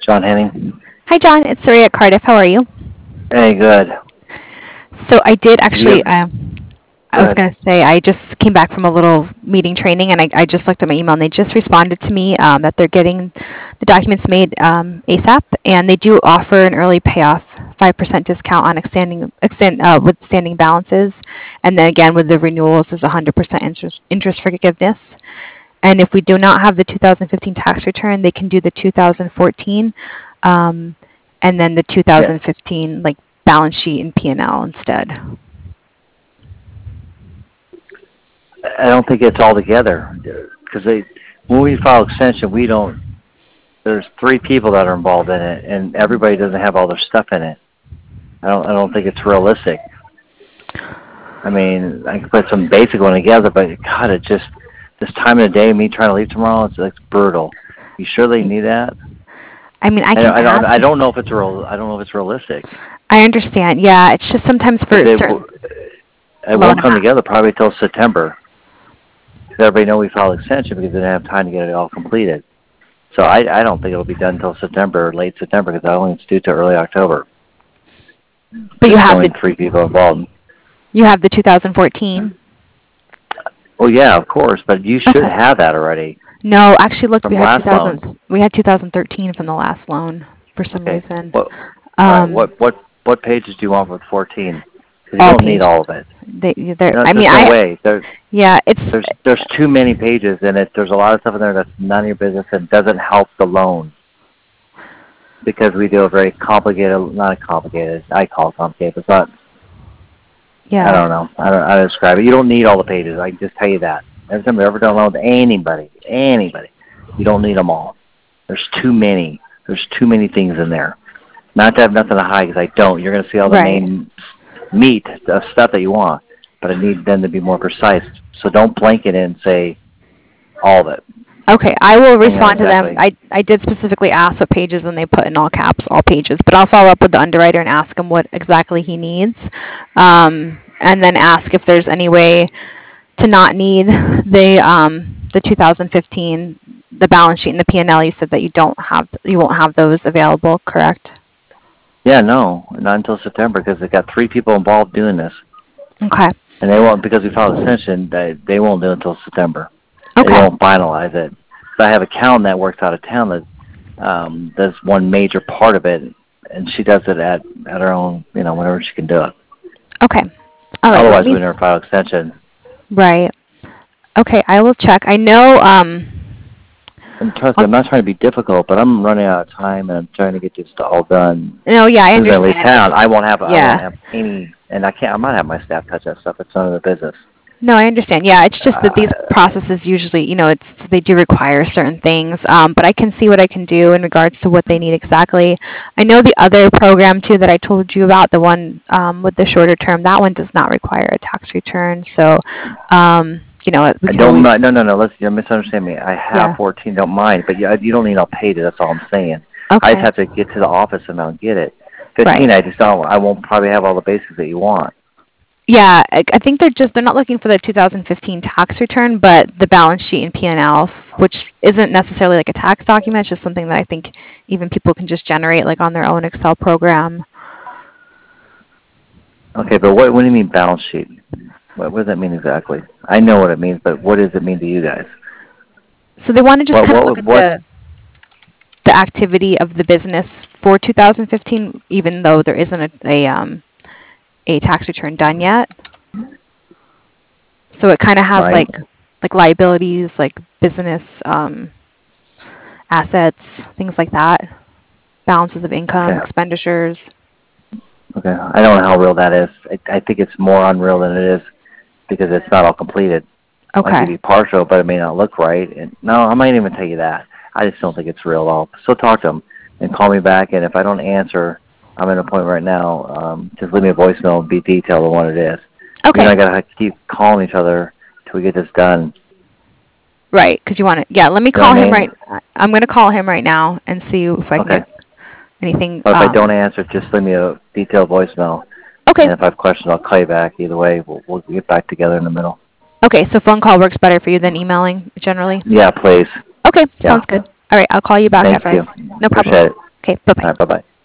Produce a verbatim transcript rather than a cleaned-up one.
John Henning. Hi, John. It's Saria at Cardiff. How are you? Hey, good. So I did Did you actually. get, Um, I was good. going to say I just came back from a little meeting training, and I, I just looked at my email, and they just responded to me um, that they're getting the documents made um, ASAP, and they do offer an early payoff, five percent discount on extending extend uh, with standing balances, and then again with the renewals is one hundred percent interest interest forgiveness. And if we do not have the two thousand fifteen tax return, they can do the two thousand fourteen, um, and then the Yeah, two thousand fifteen like balance sheet and P and L instead. I don't think it's all together because they when we file extension, we don't. There's three people that are involved in it, and everybody doesn't have all their stuff in it. I don't. I don't think it's realistic. I mean, I can put some basic one together, but God, it just this time of the day, me trying to leave tomorrow, it's like brutal. You sure they need that? I mean, I I can don't. I don't. ask. I don't know if it's real. I don't know if it's realistic I understand. Yeah, it's just sometimes because for it certain it loan won't come amounts. together probably till September. Because everybody know we filed extension because they didn't have time to get it all completed. So I, I don't think it'll be done until September, late September, because I only it's due to early October. But you There's have only the three people involved. you have the two thousand fourteen. Well, yeah, of course, but you should Okay. have that already No, actually, looked. We from had last loan. two thousand. We had two thousand thirteen from the last loan for some Okay. reason. What? All right. Um, What what what pages do you want with fourteen? Because you all don't need all pages. of it. They, they're. No, I mean, there's no I. way. There, Yeah, it's. there's there's too many pages in it. There's a lot of stuff in there that's none of your business and doesn't help the loan because we do a very complicated, not complicated. I call it complicated, but it's not. I Yeah. don't know. I don't know how to describe it. You don't need all the pages. I can just tell you that. Every time I've ever done a loan with anybody, anybody, you don't need them all. There's too many. There's too many things in there. Not to have nothing to hide, because I don't. You're going to see all the Right. main meat of stuff that you want, but I need them to be more precise. So don't blanket in and say all of it. Okay, I will Hang on respond to them. exactly. I, I did specifically ask what pages, and they put in all caps, all pages. But I'll follow up with the underwriter and ask him what exactly he needs, um, and then ask if there's any way to not need the um, the two thousand fifteen, the balance sheet and the P and L. You said that you don't have, you won't have those available, correct? Yeah, no, not until September, because they've got three people involved doing this, Okay. and they won't, because we filed extension. They they won't do it until September. They Okay. won't finalize it. So I have a accountant that works out of town that um, does one major part of it, and she does it at at her own, you know, whenever she can do it. Okay. All right. Let Otherwise, me. we never file extension. Right. Okay. I will check. I know. Um. And trust me, I'll, I'm not trying to be difficult, but I'm running out of time, and I'm trying to get this all done. no. Yeah. I As soon as I leave understand. town, I won't have I won't Yeah. have any, and I can't. I might have my staff touch that stuff. It's none of their business. No, I understand. Yeah, it's just that Uh, these processes usually, you know, it's they do require certain things. Um, but I can see what I can do in regards to what they need exactly. I know the other program too that I told you about, the one um, with the shorter term, that one does not require a tax return. So, um, you know, we I can don't always, mind. No, no, no. Let's you misunderstand me. I have yeah. fourteen. Don't mind, but you, you don't need all paid. That's all I'm saying. I just Okay. have to get to the office and I'll get it. Right. fifteen. I just don't. I won't probably have all the basics that you want. Yeah, I, I think they're just they're not looking for the two thousand fifteen tax return, but the balance sheet and P and L, which isn't necessarily like a tax document. It's just something that I think even people can just generate like on their own Excel program. Okay, but what, what do you mean balance sheet? What, what does that mean exactly? I know what it means, but what does it mean to you guys? So they want to just What kind of look what at what? the the activity of the business for two thousand fifteen, even though there isn't a a, um, a tax return done yet. So it kind of has Right. like like liabilities, like business um, assets, things like that, balances of income, Okay. expenditures. Okay. I don't know how real that is. I, I think it's more unreal than it is because it's not all completed. I'll Okay. give you partial, but it may not look right. And no, I might even tell you that. I just don't think it's real at all. So talk to them and call me back. And if I don't answer, I'm at a point right now. Um, just leave me a voicemail and be detailed on what it is. You and Okay. I gotta keep calling each other till we get this done. Right. Because you want to. Yeah. Let me You know call what I him mean? right. I- I'm going to call him right now and see if I can Okay. get anything. But if I don't Um, answer, just leave me a detailed voicemail. okay. And if I have questions, I'll call you back. Either way, we'll, we'll get back together in the middle. Okay. So phone call works better for you than emailing generally. Yeah, please. Okay. Yeah. Sounds good. All right. I'll call you back Thank after I. you. No problem. Appreciate it. Okay. Okay, bye-bye. All right, bye-bye.